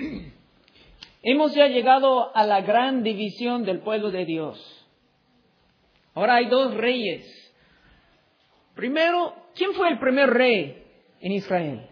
Hemos ya llegado a la gran división del pueblo de Dios. Ahora hay dos reyes. Primero, ¿quién fue el primer rey en Israel?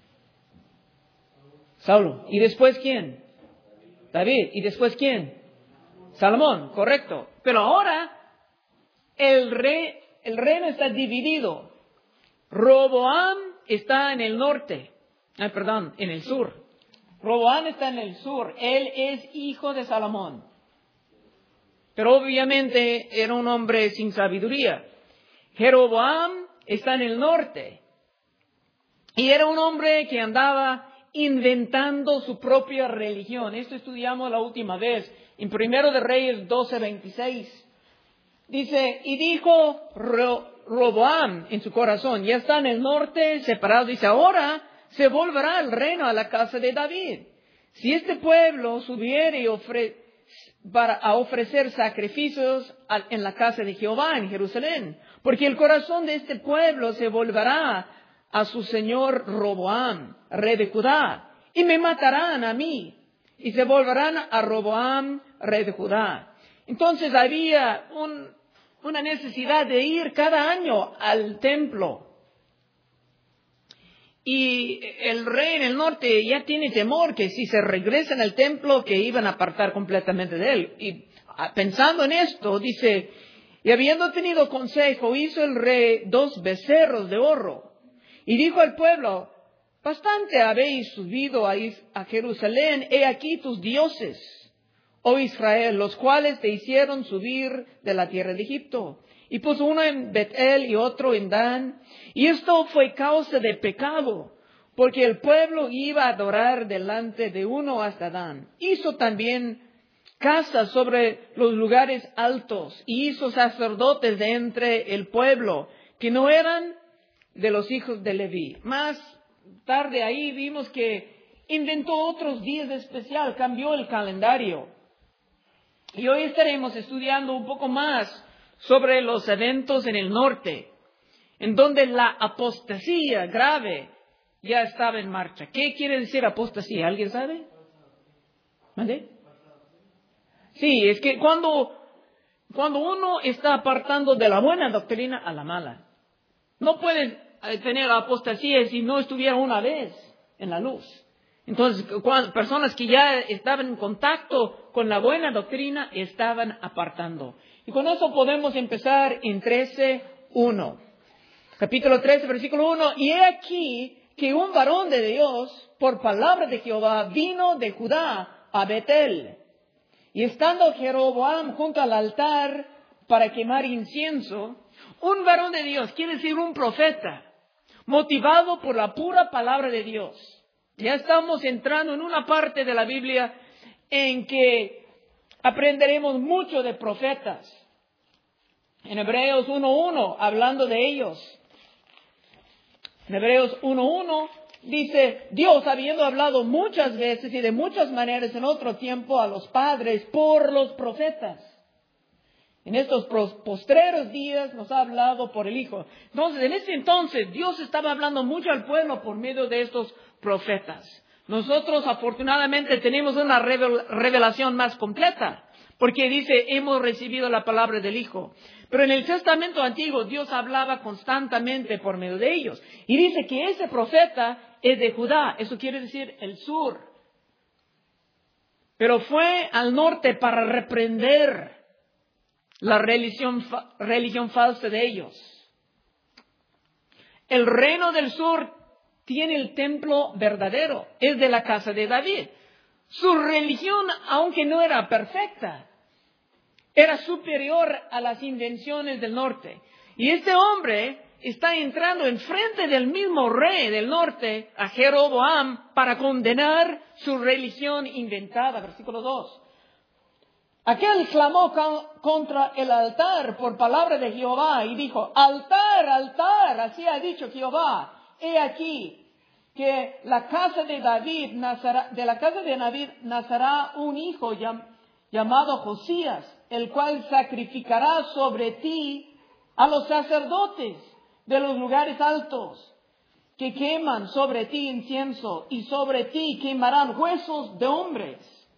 Saulo. ¿Y después quién? David. ¿Y después quién? Salomón, correcto. Pero ahora el reino está dividido. Roboam está en el norte. En el sur. Roboam está en el sur. Él es hijo de Salomón. Pero obviamente era un hombre sin sabiduría. Jeroboam está en el norte. Y era un hombre que andaba inventando su propia religión. Esto estudiamos la última vez. En 1 de Reyes 12:26. Dice, y dijo Roboam en su corazón, ya está en el norte separado. Dice, ahora se volverá el reino a la casa de David. Si este pueblo subiere a ofrecer sacrificios en la casa de Jehová en Jerusalén, porque el corazón de este pueblo se volverá a su señor Roboam, rey de Judá, y me matarán a mí, y se volverán a Roboam, rey de Judá. Entonces había una necesidad de ir cada año al templo. Y el rey en el norte ya tiene temor que si se regresan al templo que iban a apartar completamente de él. Y pensando en esto, dice, y habiendo tenido consejo, hizo el rey 2 becerros de oro. Y dijo al pueblo, bastante habéis subido a Jerusalén, he aquí tus dioses, oh Israel, los cuales te hicieron subir de la tierra de Egipto. Y puso uno en Betel y otro en Dan. Y esto fue causa de pecado, porque el pueblo iba a adorar delante de uno hasta Dan. Hizo también casas sobre los lugares altos, y hizo sacerdotes de entre el pueblo, que no eran de los hijos de Leví. Más tarde ahí vimos que inventó otros días especial, cambió el calendario. Y hoy estaremos estudiando un poco más sobre los eventos en el norte, en donde la apostasía grave ya estaba en marcha. ¿Qué quiere decir apostasía? ¿Alguien sabe? ¿Vale? Sí, es que cuando uno está apartando de la buena doctrina a la mala. No puedes tener apostasía si no estuviera una vez en la luz. Entonces, personas que ya estaban en contacto con la buena doctrina estaban apartando. Y con eso podemos empezar en 13:1. Capítulo 13, versículo 1. Y he aquí que un varón de Dios, por palabra de Jehová, vino de Judá a Betel. Y estando Jeroboam junto al altar para quemar incienso, un varón de Dios, quiere decir un profeta, motivado por la pura palabra de Dios. Ya estamos entrando en una parte de la Biblia en que aprenderemos mucho de profetas. En Hebreos 1:1, hablando de ellos. En Hebreos 1:1 dice, Dios, habiendo hablado muchas veces y de muchas maneras en otro tiempo a los padres por los profetas, en estos postreros días nos ha hablado por el Hijo. Entonces, en ese entonces, Dios estaba hablando mucho al pueblo por medio de estos profetas. Nosotros, afortunadamente, tenemos una revelación más completa, porque dice, hemos recibido la palabra del Hijo. Pero en el Testamento Antiguo, Dios hablaba constantemente por medio de ellos. Y dice que ese profeta es de Judá. Eso quiere decir el sur. Pero fue al norte para reprender la religión falsa de ellos. El reino del sur tiene el templo verdadero, es de la casa de David. Su religión, aunque no era perfecta, era superior a las invenciones del norte. Y este hombre está entrando enfrente del mismo rey del norte, a Jeroboam, para condenar su religión inventada. Versículo 2. Aquel clamó contra el altar por palabra de Jehová y dijo, altar, altar, así ha dicho Jehová, he aquí que de la casa de David nacerá un hijo llamado Josías, el cual sacrificará sobre ti a los sacerdotes de los lugares altos que queman sobre ti incienso, y sobre ti quemarán huesos de hombres.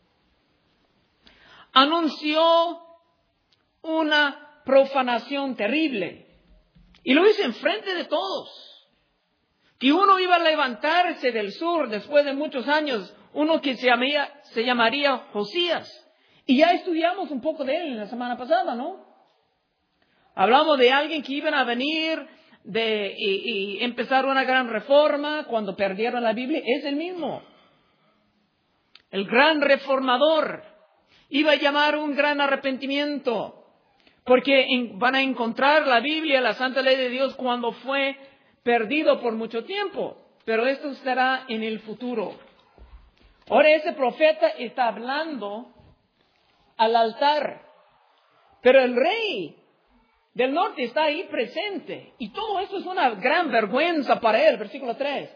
Anunció una profanación terrible. Y lo hizo enfrente de todos. Que uno iba a levantarse del sur después de muchos años, uno que se llamaría Josías. Y ya estudiamos un poco de él la semana pasada, ¿no? Hablamos de alguien que iban a venir y empezar una gran reforma cuando perdieron la Biblia. Es el mismo. El gran reformador. Iba a llamar un gran arrepentimiento. Porque van a encontrar la Biblia, la Santa Ley de Dios, cuando fue perdido por mucho tiempo. Pero esto estará en el futuro. Ahora ese profeta está hablando al altar. Pero el rey del norte está ahí presente. Y todo esto es una gran vergüenza para él. Versículo 3.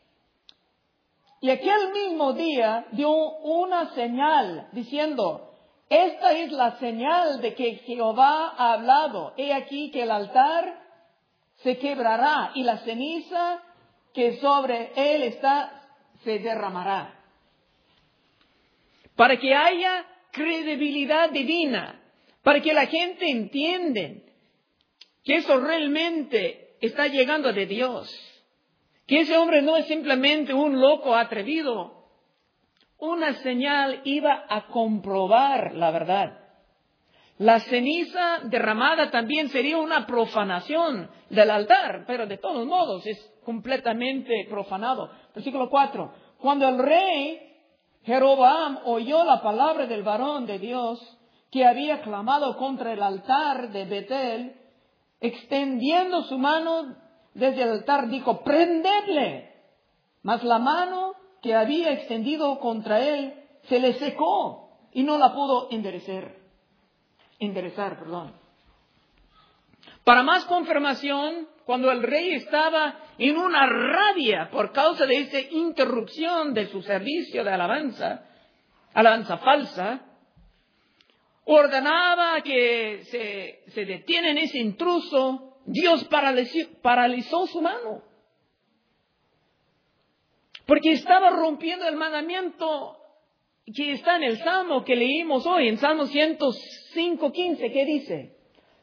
Y aquel mismo día dio una señal diciendo: esta es la señal de que Jehová ha hablado. He aquí que el altar se quebrará y la ceniza que sobre él está se derramará. Para que haya credibilidad divina, para que la gente entienda que eso realmente está llegando de Dios. Que ese hombre no es simplemente un loco atrevido. Una señal iba a comprobar la verdad. La ceniza derramada también sería una profanación del altar, pero de todos modos es completamente profanado. Versículo 4. Cuando el rey Jeroboam oyó la palabra del varón de Dios que había clamado contra el altar de Betel, extendiendo su mano desde el altar, dijo: prendedle. Mas la mano que había extendido contra él se le secó y no la pudo enderezar. Para más confirmación, cuando el rey estaba en una rabia por causa de esa interrupción de su servicio de alabanza falsa, ordenaba que se detiene en ese intruso. Dios paralizó su mano. Porque estaba rompiendo el mandamiento que está en el Salmo que leímos hoy, en Salmo 105:15, ¿qué dice?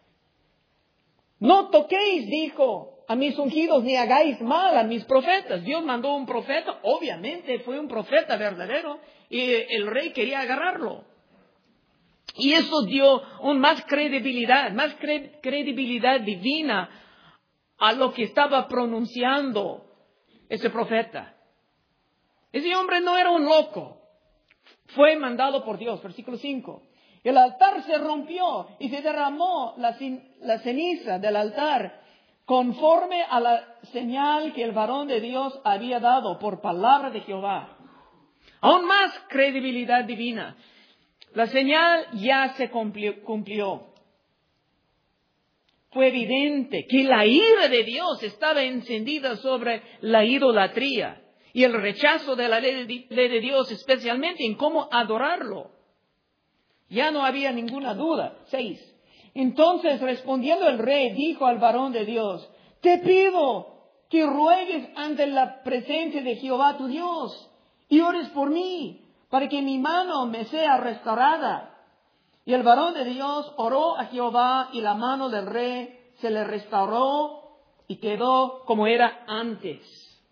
No toquéis, dijo, a mis ungidos, ni hagáis mal a mis profetas. Dios mandó un profeta, obviamente fue un profeta verdadero, y el rey quería agarrarlo. Y eso dio más credibilidad divina a lo que estaba pronunciando ese profeta. Ese hombre no era un loco. Fue mandado por Dios. Versículo 5. El altar se rompió y se derramó la ceniza del altar conforme a la señal que el varón de Dios había dado por palabra de Jehová. Aún más credibilidad divina. La señal ya se cumplió. Fue evidente que la ira de Dios estaba encendida sobre la idolatría y el rechazo de la ley de Dios, especialmente en cómo adorarlo. Ya no había ninguna duda. 6. Entonces, respondiendo el rey, dijo al varón de Dios: te pido que ruegues ante la presencia de Jehová tu Dios y ores por mí, para que mi mano me sea restaurada. Y el varón de Dios oró a Jehová, y la mano del rey se le restauró y quedó como era antes.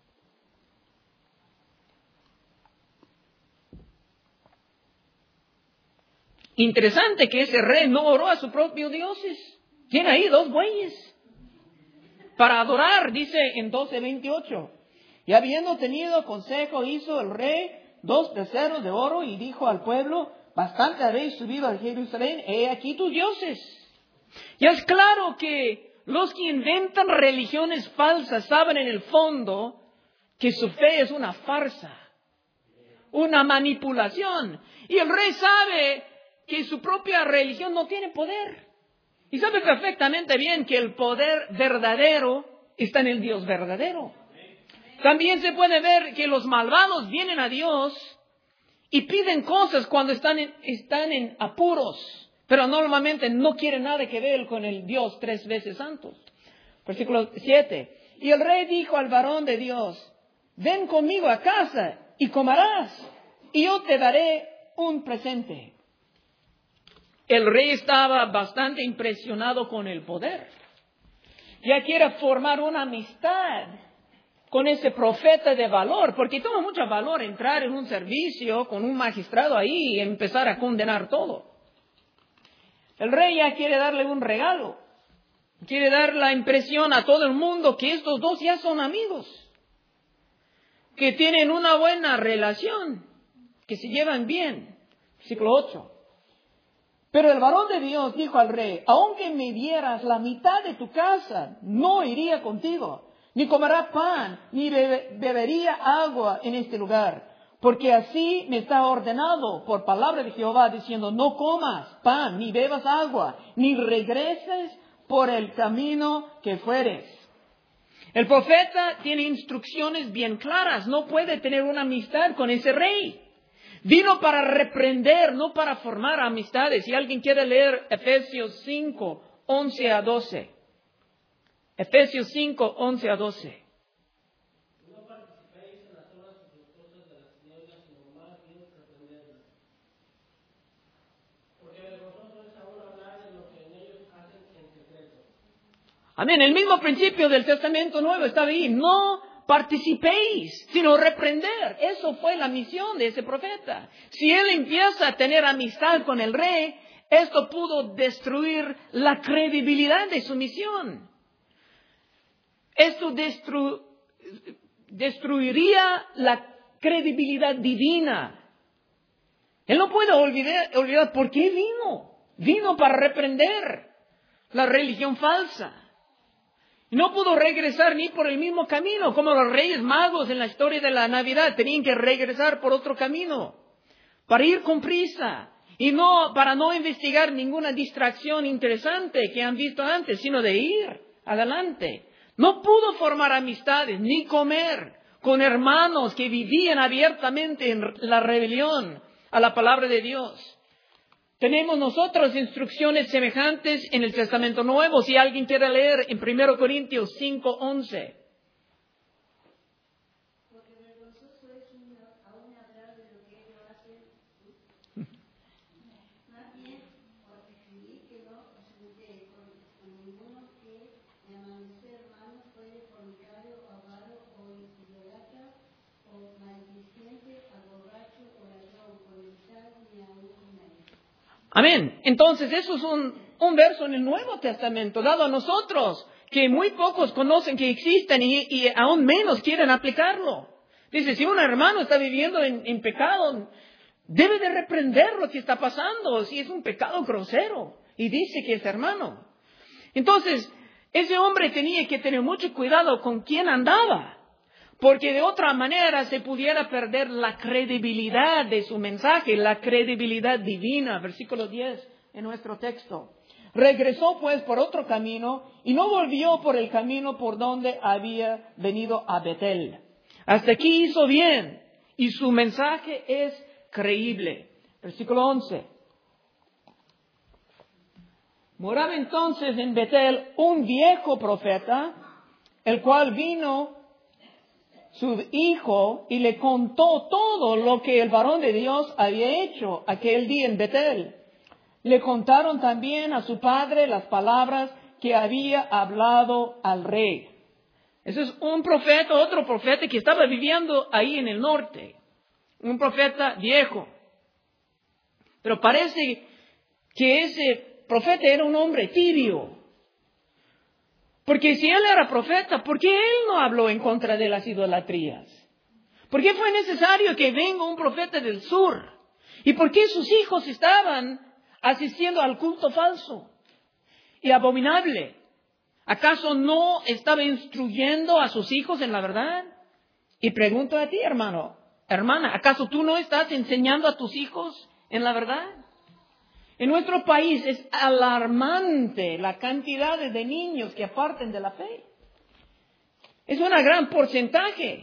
Interesante que ese rey no oró a sus propios dioses. Tiene ahí 2 bueyes para adorar, dice en 12:28. Y habiendo tenido consejo, hizo el rey 2 becerros de oro y dijo al pueblo: bastante habéis subido a Jerusalén, he aquí tus dioses. Y es claro que los que inventan religiones falsas saben en el fondo que su fe es una farsa, una manipulación. Y el rey sabe que su propia religión no tiene poder. Y sabe perfectamente bien que el poder verdadero está en el Dios verdadero. También se puede ver que los malvados vienen a Dios y piden cosas cuando están en apuros, pero normalmente no quieren nada que ver con el Dios 3 veces santo. Versículo 7. Y el rey dijo al varón de Dios, ven conmigo a casa y comerás, y yo te daré un presente. El rey estaba bastante impresionado con el poder. Ya quiere formar una amistad con ese profeta de valor, porque toma mucho valor entrar en un servicio con un magistrado ahí y empezar a condenar todo. El rey ya quiere darle un regalo. Quiere dar la impresión a todo el mundo que estos dos ya son amigos, que tienen una buena relación, que se llevan bien. Versículo 8. Pero el varón de Dios dijo al rey, aunque me dieras la mitad de tu casa, no iría contigo, ni comerá pan, ni bebería agua en este lugar. Porque así me está ordenado por palabra de Jehová, diciendo, no comas pan, ni bebas agua, ni regreses por el camino que fueres. El profeta tiene instrucciones bien claras. No puede tener una amistad con ese rey. Vino para reprender, no para formar amistades. Si alguien quiere leer Efesios 5, 11 a 12. Efesios 5, 11 a 12. No participéis en las obras infructuosas de las tinieblas, sino más bien reprenderlas. Porque vergonzoso es ahora hablar de lo que en ellos hacen en secreto. Amén. El mismo principio del Testamento Nuevo está ahí. No participéis, sino reprender. Eso fue la misión de ese profeta. Si él empieza a tener amistad con el rey, esto pudo destruir la credibilidad de su misión. Esto destruiría la credibilidad divina. Él no puede olvidar por qué vino. Vino para reprender la religión falsa. No pudo regresar ni por el mismo camino, como los reyes magos en la historia de la Navidad tenían que regresar por otro camino, para ir con prisa, y no para no investigar ninguna distracción interesante que han visto antes, sino de ir adelante. No pudo formar amistades, ni comer con hermanos que vivían abiertamente en la rebelión a la palabra de Dios. Tenemos nosotros instrucciones semejantes en el Testamento Nuevo. Si alguien quiere leer en 1 Corintios 5, 11. Porque vergonzoso es aún hablar de lo que ellos hacen. Más bien, os escribí que no os juntéis con ninguno que de amanecer hermano fuere fornicario, avaro, o idólatra, o maldiciente, a borracho, o ladrón, comensal, ni a un comer. Amén. Entonces, eso es un verso en el Nuevo Testamento dado a nosotros, que muy pocos conocen que existen y aún menos quieren aplicarlo. Dice, si un hermano está viviendo en pecado, debe de reprender lo que está pasando, si es un pecado grosero, y dice que es hermano. Entonces, ese hombre tenía que tener mucho cuidado con quién andaba, porque de otra manera se pudiera perder la credibilidad de su mensaje, la credibilidad divina. Versículo 10 en nuestro texto. Regresó pues por otro camino y no volvió por el camino por donde había venido a Betel. Hasta aquí hizo bien y su mensaje es creíble. Versículo 11. Moraba entonces en Betel un viejo profeta, el cual vino su hijo y le contó todo lo que el varón de Dios había hecho aquel día en Betel. Le contaron también a su padre las palabras que había hablado al rey. Ese es un profeta, otro profeta que estaba viviendo ahí en el norte. Un profeta viejo. Pero parece que ese profeta era un hombre tibio. Porque si él era profeta, ¿por qué él no habló en contra de las idolatrías? ¿Por qué fue necesario que venga un profeta del sur? ¿Y por qué sus hijos estaban asistiendo al culto falso y abominable? ¿Acaso no estaba instruyendo a sus hijos en la verdad? Y pregunto a ti, hermano, hermana, ¿acaso tú no estás enseñando a tus hijos en la verdad? En nuestro país es alarmante la cantidad de niños que apartan de la fe. Es un gran porcentaje.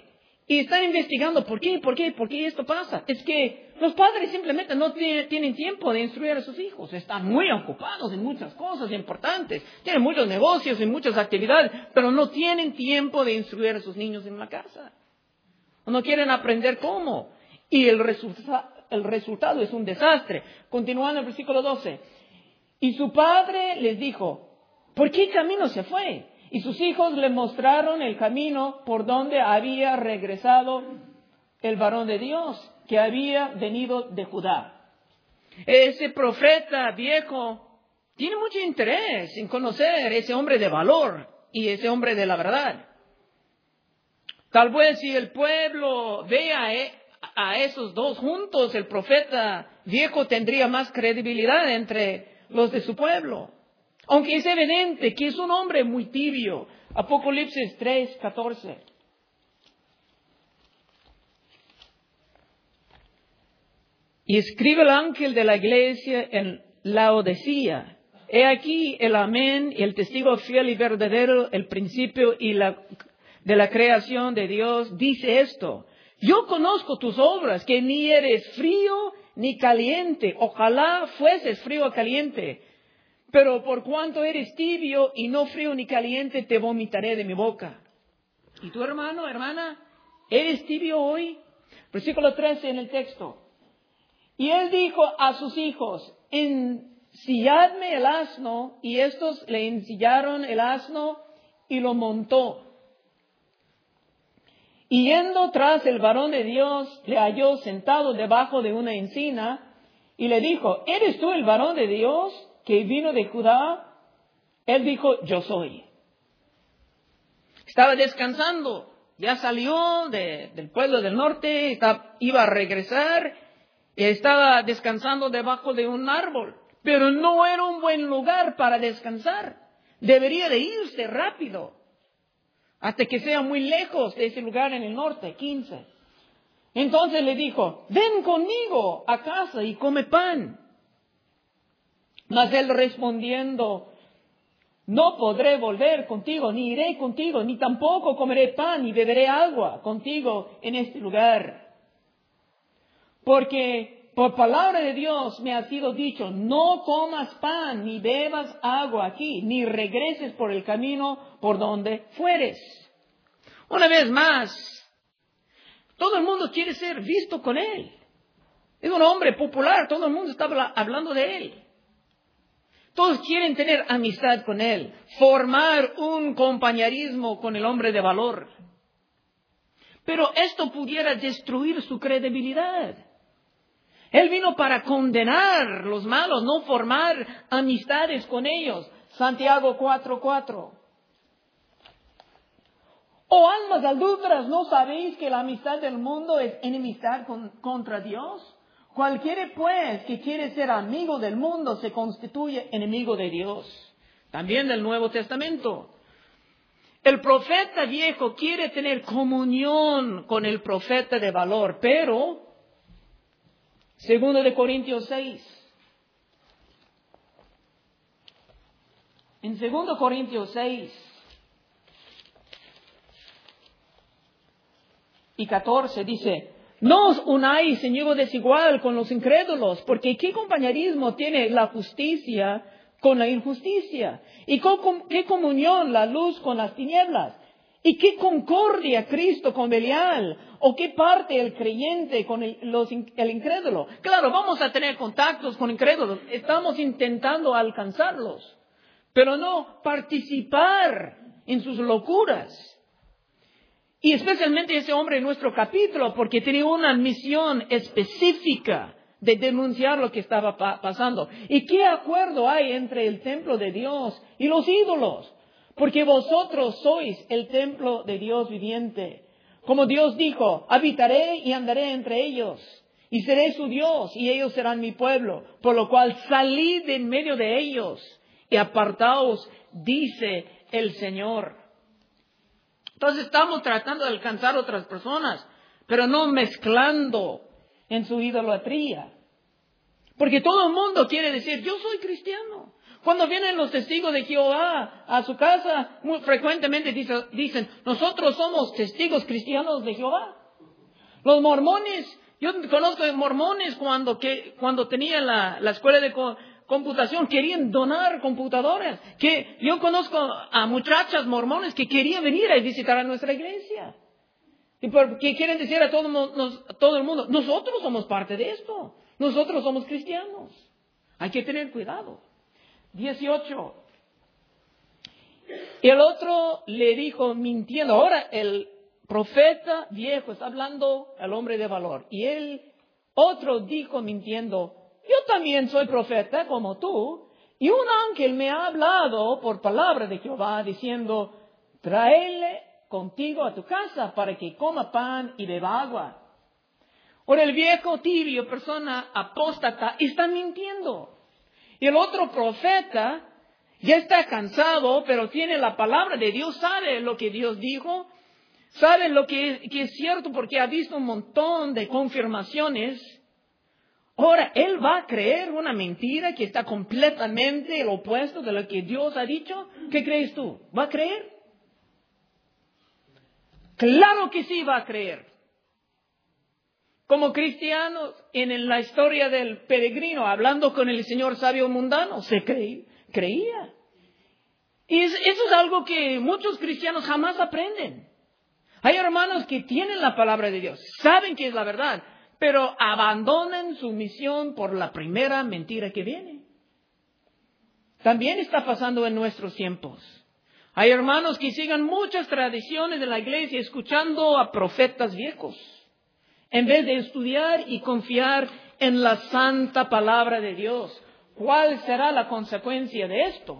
Y están investigando por qué esto pasa. Es que los padres simplemente no tienen tiempo de instruir a sus hijos. Están muy ocupados en muchas cosas importantes. Tienen muchos negocios y muchas actividades, pero no tienen tiempo de instruir a sus niños en la casa. No quieren aprender cómo. Y el resultado es un desastre. Continuando el versículo 12. Y su padre les dijo, ¿por qué camino se fue? Y sus hijos le mostraron el camino por donde había regresado el varón de Dios, que había venido de Judá. Ese profeta viejo tiene mucho interés en conocer ese hombre de valor y ese hombre de la verdad. Tal vez si el pueblo vea a esos dos juntos, el profeta viejo tendría más credibilidad entre los de su pueblo. Aunque es evidente que es un hombre muy tibio. Apocalipsis 3:14. Y escribe el ángel de la iglesia en Laodicea. He aquí el amén y el testigo fiel y verdadero, el principio de la creación de Dios, dice esto. Yo conozco tus obras, que ni eres frío ni caliente. Ojalá fueses frío o caliente. Pero por cuanto eres tibio y no frío ni caliente, te vomitaré de mi boca. ¿Y tu hermano, hermana, eres tibio hoy? Versículo 13 en el texto. Y él dijo a sus hijos, ensilladme el asno, y estos le ensillaron el asno y lo montó. Y yendo tras el varón de Dios, le halló sentado debajo de una encina, y le dijo, ¿eres tú el varón de Dios que vino de Judá? Él dijo, yo soy. Estaba descansando, ya salió del pueblo del norte, iba a regresar, estaba descansando debajo de un árbol, pero no era un buen lugar para descansar. Debería de irse rápido, hasta que sea muy lejos de ese lugar en el norte. 15. Entonces le dijo, ven conmigo a casa y come pan. Mas él respondiendo, no podré volver contigo, ni iré contigo, ni tampoco comeré pan, ni beberé agua contigo en este lugar. Porque por palabra de Dios me ha sido dicho, no comas pan, ni bebas agua aquí, ni regreses por el camino por donde fueres. Una vez más, todo el mundo quiere ser visto con él. Es un hombre popular, todo el mundo está hablando de él. Todos quieren tener amistad con él, formar un compañerismo con el hombre de valor. Pero esto pudiera destruir su credibilidad. Él vino para condenar los malos, no formar amistades con ellos. Santiago 4:4. Oh almas adúlteras, ¿no sabéis que la amistad del mundo es enemistad contra Dios? Cualquiera pues que quiere ser amigo del mundo se constituye enemigo de Dios. También del Nuevo Testamento. El profeta viejo quiere tener comunión con el profeta de valor, pero 2 Corintios 6. En 2 Corintios 6 y 14 dice, no os unáis en yugo desigual con los incrédulos, porque ¿qué compañerismo tiene la justicia con la injusticia? ¿Y qué comunión la luz con las tinieblas? ¿Y qué concordia Cristo con Belial? ¿O qué parte el creyente con el incrédulo? Claro, vamos a tener contactos con incrédulos, estamos intentando alcanzarlos, pero no participar en sus locuras. Y especialmente ese hombre en nuestro capítulo, porque tenía una misión específica de denunciar lo que estaba pasando. ¿Y qué acuerdo hay entre el templo de Dios y los ídolos? Porque vosotros sois el templo de Dios viviente. Como Dios dijo, habitaré y andaré entre ellos, y seré su Dios, y ellos serán mi pueblo. Por lo cual salid de en medio de ellos, y apartaos, dice el Señor. Entonces estamos tratando de alcanzar a otras personas, pero no mezclando en su idolatría. Porque todo el mundo quiere decir, yo soy cristiano. Cuando vienen los testigos de Jehová a su casa, muy frecuentemente dicen, nosotros somos testigos cristianos de Jehová. Los mormones, yo conozco de mormones cuando tenía la escuela de computación, querían donar computadoras. Yo conozco a muchachas mormones que querían venir a visitar a nuestra iglesia. Y porque quieren decir a todo el mundo, nosotros somos parte de esto. Nosotros somos cristianos. Hay que tener cuidado. 18. Y el otro le dijo mintiendo. Ahora el profeta viejo está hablando al hombre de valor. Y el otro dijo mintiendo, yo también soy profeta como tú. Y un ángel me ha hablado por palabra de Jehová diciendo, tráele contigo a tu casa para que coma pan y beba agua. Ahora el viejo tibio, persona apóstata, está mintiendo. Y el otro profeta ya está cansado, pero tiene la palabra de Dios, sabe lo que Dios dijo, sabe lo que es cierto porque ha visto un montón de confirmaciones. Ahora, él va a creer una mentira que está completamente el opuesto de lo que Dios ha dicho. ¿Qué crees tú? ¿Va a creer? Claro que sí va a creer. Como cristianos, en la historia del peregrino, hablando con el Señor sabio mundano, se creía. Y eso es algo que muchos cristianos jamás aprenden. Hay hermanos que tienen la palabra de Dios, saben que es la verdad, pero abandonan su misión por la primera mentira que viene. También está pasando en nuestros tiempos. Hay hermanos que siguen muchas tradiciones de la iglesia escuchando a profetas viejos, en vez de estudiar y confiar en la santa palabra de Dios. ¿Cuál será la consecuencia de esto?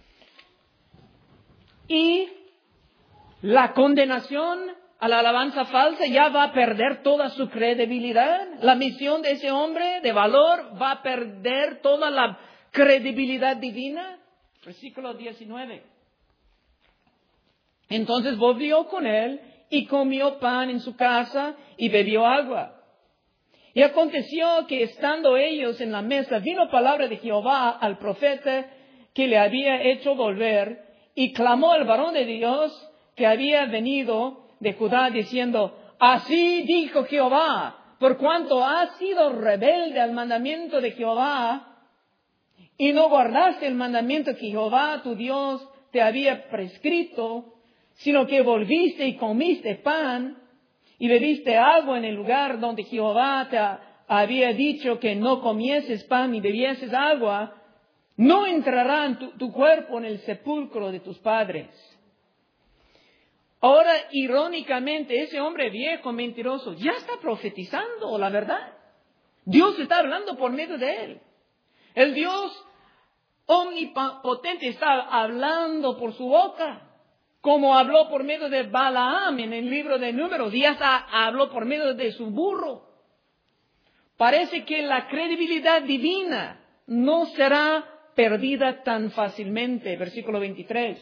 Y la condenación a la alabanza falsa ya va a perder toda su credibilidad. La misión de ese hombre de valor va a perder toda la credibilidad divina. Versículo 19. Entonces volvió con él y comió pan en su casa y bebió agua. Y aconteció que estando ellos en la mesa, vino palabra de Jehová al profeta que le había hecho volver, y clamó el varón de Dios que había venido de Judá, diciendo, así dijo Jehová, por cuanto has sido rebelde al mandamiento de Jehová, y no guardaste el mandamiento que Jehová tu Dios te había prescrito, sino que volviste y comiste pan y bebiste agua en el lugar donde Jehová te había dicho que no comieses pan y bebieses agua, no entrará en tu cuerpo en el sepulcro de tus padres. Ahora, irónicamente, ese hombre viejo, mentiroso, ya está profetizando la verdad. Dios está hablando por medio de él. El Dios omnipotente está hablando por su boca. Como habló por medio de Balaam en el libro de Números, y hasta habló por medio de su burro. Parece que la credibilidad divina no será perdida tan fácilmente. Versículo 23.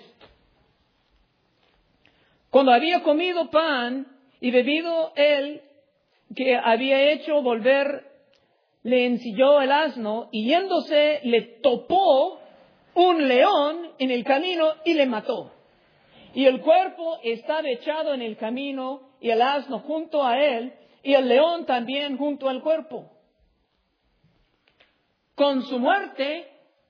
Cuando había comido pan y bebido él, que había hecho volver, le ensilló el asno, y yéndose le topó un león en el camino y le mató. Y el cuerpo estaba echado en el camino, y el asno junto a él, y el león también junto al cuerpo. Con su muerte,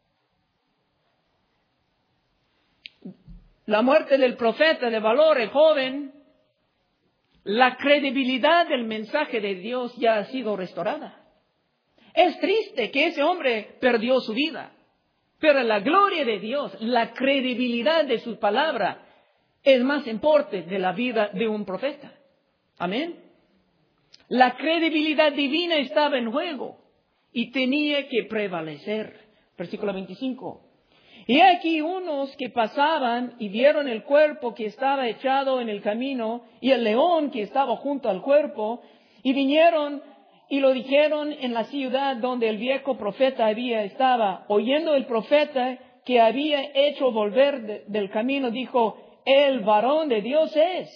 la muerte del profeta de valor, el joven, la credibilidad del mensaje de Dios ya ha sido restaurada. Es triste que ese hombre perdió su vida, pero la gloria de Dios, la credibilidad de su palabra, es más importante de la vida de un profeta. Amén. La credibilidad divina estaba en juego y tenía que prevalecer. Versículo 25. Y aquí unos que pasaban y vieron el cuerpo que estaba echado en el camino y el león que estaba junto al cuerpo, y vinieron y lo dijeron en la ciudad donde el viejo profeta estaba. Oyendo el profeta que había hecho volver del camino, dijo, el varón de Dios es.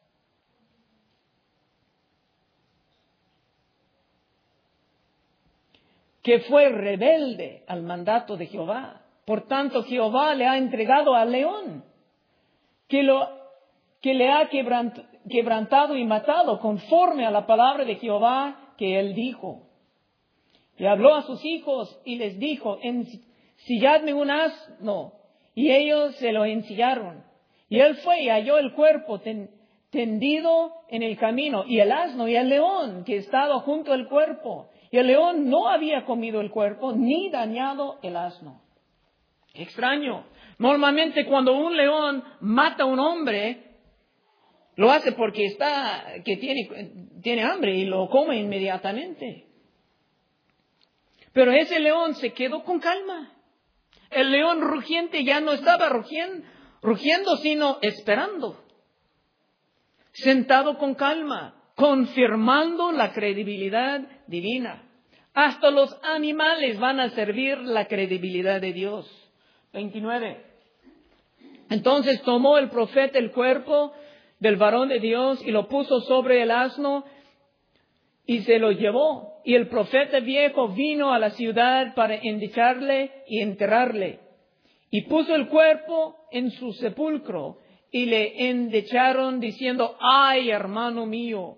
Que fue rebelde al mandato de Jehová. Por tanto, Jehová le ha entregado al león, que que le ha quebrantado y matado conforme a la palabra de Jehová que él dijo. Y habló a sus hijos y les dijo, ensilladme un asno. Y ellos se lo ensillaron. Y él fue y halló el cuerpo tendido en el camino, y el asno y el león que estaba junto al cuerpo. Y el león no había comido el cuerpo ni dañado el asno. Extraño. Normalmente cuando un león mata a un hombre, lo hace porque tiene hambre y lo come inmediatamente. Pero ese león se quedó con calma. El león rugiente ya no estaba rugiendo, sino esperando. Sentado con calma, confirmando la credibilidad divina. Hasta los animales van a servir la credibilidad de Dios. 29. Entonces tomó el profeta el cuerpo del varón de Dios y lo puso sobre el asno y se lo llevó. Y el profeta viejo vino a la ciudad para endecharle y enterrarle. Y puso el cuerpo en su sepulcro y le endecharon diciendo, ¡ay, hermano mío!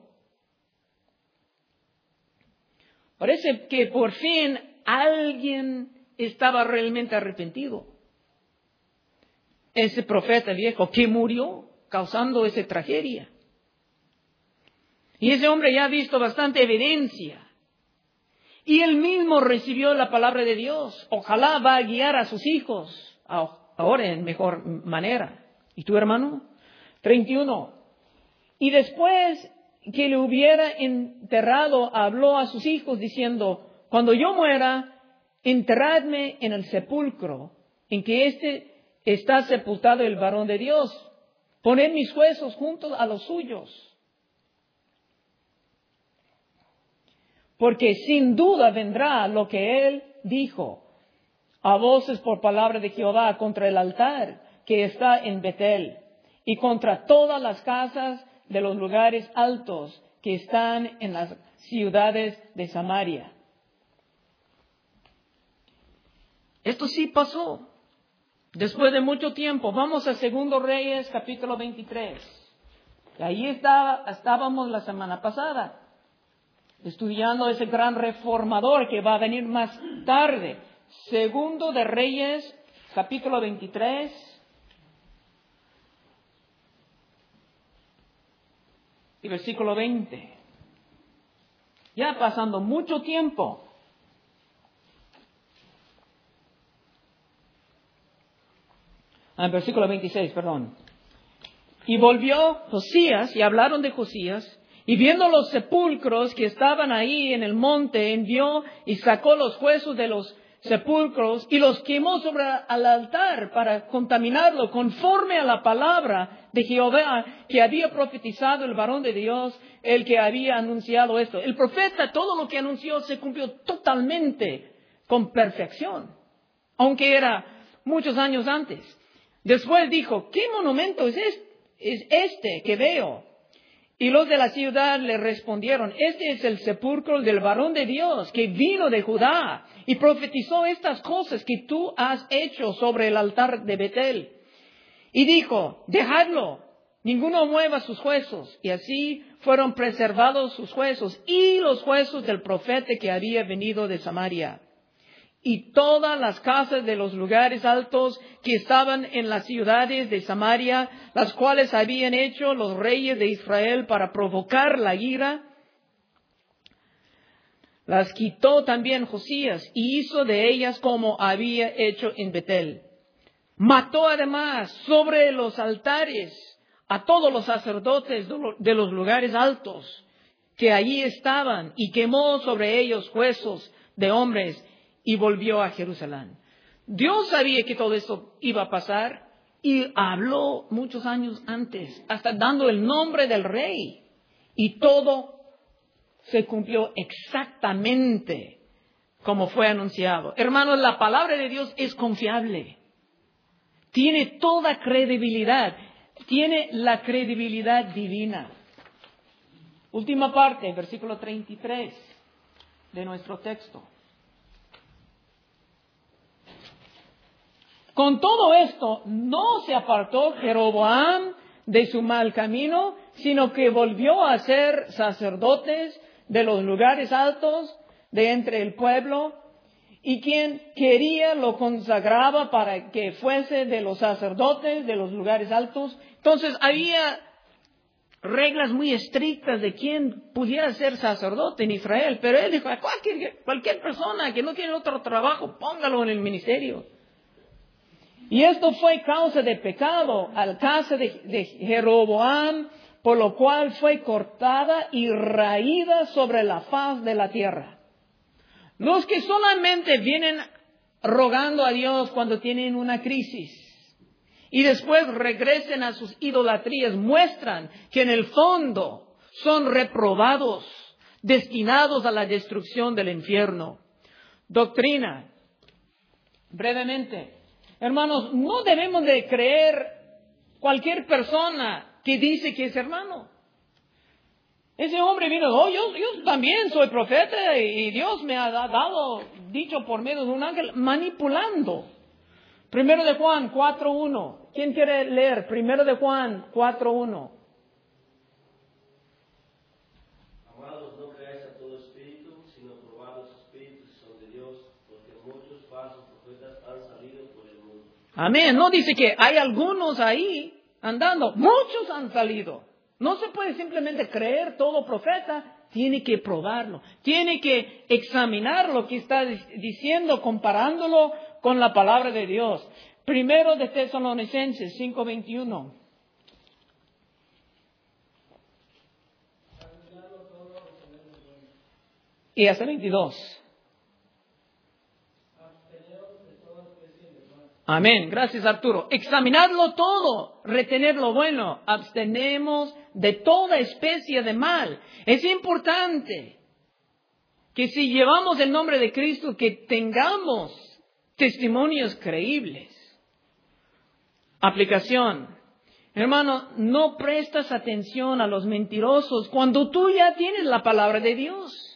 Parece que por fin alguien estaba realmente arrepentido. Ese profeta viejo que murió causando esa tragedia. Y ese hombre ya ha visto bastante evidencia. Y él mismo recibió la palabra de Dios. Ojalá va a guiar a sus hijos ahora en mejor manera. ¿Y tu hermano? 31. Y después que le hubiera enterrado, habló a sus hijos diciendo, cuando yo muera, enterradme en el sepulcro en que está sepultado el varón de Dios. Poned mis huesos juntos a los suyos. Porque sin duda vendrá lo que él dijo a voces por palabra de Jehová contra el altar que está en Betel y contra todas las casas de los lugares altos que están en las ciudades de Samaria. Esto sí pasó. Después de mucho tiempo, vamos a 2 Reyes, capítulo 23. Y ahí estábamos la semana pasada, estudiando ese gran reformador que va a venir más tarde. 2 de Reyes, capítulo 23. Y versículo 20. Ya pasando mucho tiempo. Versículo 26, perdón. Y volvió Josías, y hablaron de Josías, y viendo los sepulcros que estaban ahí en el monte, envió y sacó los huesos de los sepulcros y los quemó sobre el altar para contaminarlo, conforme a la palabra de Jehová que había profetizado el varón de Dios, el que había anunciado esto. El profeta, todo lo que anunció se cumplió totalmente con perfección, aunque era muchos años antes. Después dijo, ¿qué monumento es este que veo? Y los de la ciudad le respondieron, este es el sepulcro del varón de Dios que vino de Judá y profetizó estas cosas que tú has hecho sobre el altar de Betel. Y dijo, dejadlo, ninguno mueva sus huesos. Y así fueron preservados sus huesos y los huesos del profeta que había venido de Samaria. Y todas las casas de los lugares altos que estaban en las ciudades de Samaria, las cuales habían hecho los reyes de Israel para provocar la ira, las quitó también Josías y hizo de ellas como había hecho en Betel. Mató además sobre los altares a todos los sacerdotes de los lugares altos que allí estaban y quemó sobre ellos huesos de hombres y volvió a Jerusalén. Dios sabía que todo esto iba a pasar y habló muchos años antes, hasta dando el nombre del rey. Y todo se cumplió exactamente como fue anunciado. Hermanos, la palabra de Dios es confiable. Tiene toda credibilidad. Tiene la credibilidad divina. Última parte, versículo 33 de nuestro texto. Con todo esto, no se apartó Jeroboam de su mal camino, sino que volvió a ser sacerdotes de los lugares altos de entre el pueblo, y quien quería lo consagraba para que fuese de los sacerdotes de los lugares altos. Entonces había reglas muy estrictas de quién pudiera ser sacerdote en Israel, pero él dijo, cualquier persona que no tiene otro trabajo, póngalo en el ministerio. Y esto fue causa de pecado al casa de Jeroboam, por lo cual fue cortada y raída sobre la faz de la tierra. Los que solamente vienen rogando a Dios cuando tienen una crisis y después regresen a sus idolatrías, muestran que en el fondo son reprobados, destinados a la destrucción del infierno. Doctrina. Brevemente. Hermanos, no debemos de creer cualquier persona que dice que es hermano. Ese hombre vino, yo también soy profeta y Dios me ha dado, dicho por medio de un ángel, manipulando. Primero de Juan 4:1. ¿Quién quiere leer? Primero de Juan 4:1. Amados, no creáis a todo espíritu, sino probad los espíritus si son de Dios, porque muchos falsos profetas han salido por el mundo. Amén. No dice que hay algunos ahí andando. Muchos han salido. No se puede simplemente creer todo profeta. Tiene que probarlo. Tiene que examinar lo que está diciendo, comparándolo con la palabra de Dios. Primero de Tesalonicenses 5:21. Y hasta 22. Amén. Gracias, Arturo. Examinarlo todo, retener lo bueno, abstenemos de toda especie de mal. Es importante que si llevamos el nombre de Cristo, que tengamos testimonios creíbles. Aplicación. Hermano, no prestas atención a los mentirosos cuando tú ya tienes la palabra de Dios.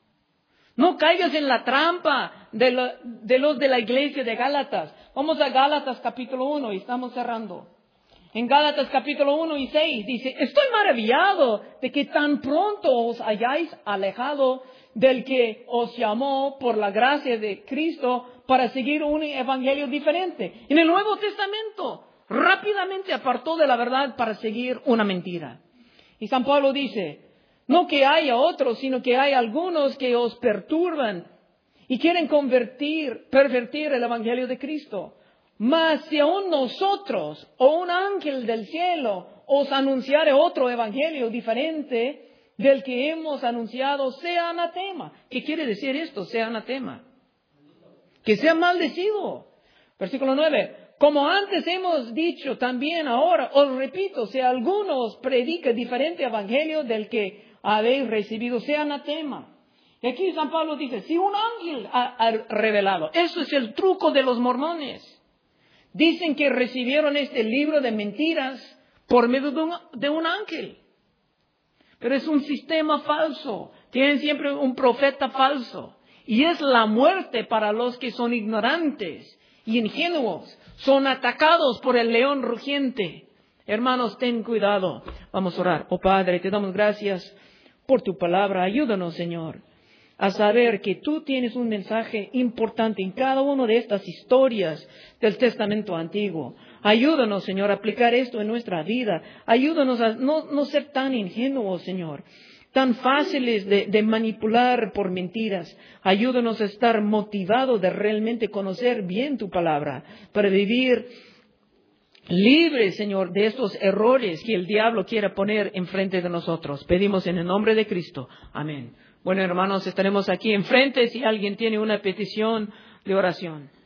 No caigas en la trampa de los de la iglesia de Gálatas. Vamos a Gálatas capítulo 1 y estamos cerrando. En Gálatas capítulo 1 y 6 dice, estoy maravillado de que tan pronto os hayáis alejado del que os llamó por la gracia de Cristo para seguir un evangelio diferente. En el Nuevo Testamento rápidamente apartó de la verdad para seguir una mentira. Y San Pablo dice, no que haya otros, sino que hay algunos que os perturban y quieren pervertir el evangelio de Cristo. Mas si aún nosotros o un ángel del cielo os anunciare otro evangelio diferente del que hemos anunciado, sea anatema. ¿Qué quiere decir esto? Sea anatema. Que sea maldecido. Versículo 9. Como antes hemos dicho, también ahora os repito, si alguno os predica diferente evangelio del que habéis recibido, sea anatema. Y aquí San Pablo dice, si un ángel ha revelado, eso es el truco de los mormones. Dicen que recibieron este libro de mentiras por medio de un ángel. Pero es un sistema falso. Tienen siempre un profeta falso. Y es la muerte para los que son ignorantes y ingenuos. Son atacados por el león rugiente. Hermanos, ten cuidado. Vamos a orar. Oh Padre, te damos gracias por tu palabra. Ayúdanos, Señor, a saber que tú tienes un mensaje importante en cada una de estas historias del Testamento Antiguo. Ayúdanos, Señor, a aplicar esto en nuestra vida. Ayúdanos a no ser tan ingenuos, Señor, tan fáciles de manipular por mentiras. Ayúdanos a estar motivados de realmente conocer bien tu palabra, para vivir libres, Señor, de estos errores que el diablo quiera poner enfrente de nosotros. Pedimos en el nombre de Cristo. Amén. Bueno, hermanos, estaremos aquí enfrente si alguien tiene una petición de oración.